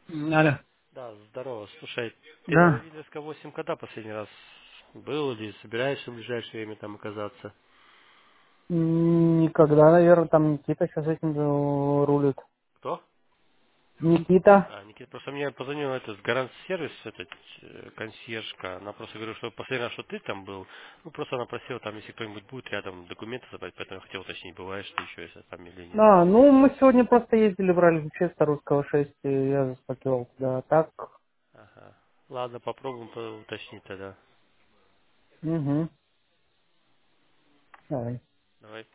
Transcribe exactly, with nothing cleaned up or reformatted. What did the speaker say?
М, Алло. Да, здорово. Слушай, ты на Да. Нововидовска восемь когда последний раз был или собираешься в ближайшее время там оказаться? М, Никогда, наверное, там Никита сейчас этим э, рулит. Кто? Никита? А, Никита, просто мне позвонил этот гарант сервис, этот э, консьержка. Она просто говорила, что последний раз, что ты там был, ну просто она просила там, если кто-нибудь будет рядом, документы забрать, поэтому я хотел уточнить, бываешь ты еще, если там или нет. А, ну мы сегодня просто ездили, брали Честер Русского шесть, и я заспокивал туда. А так, Ага. Ладно, попробуем по- уточнить тогда. угу. Давай. Давай.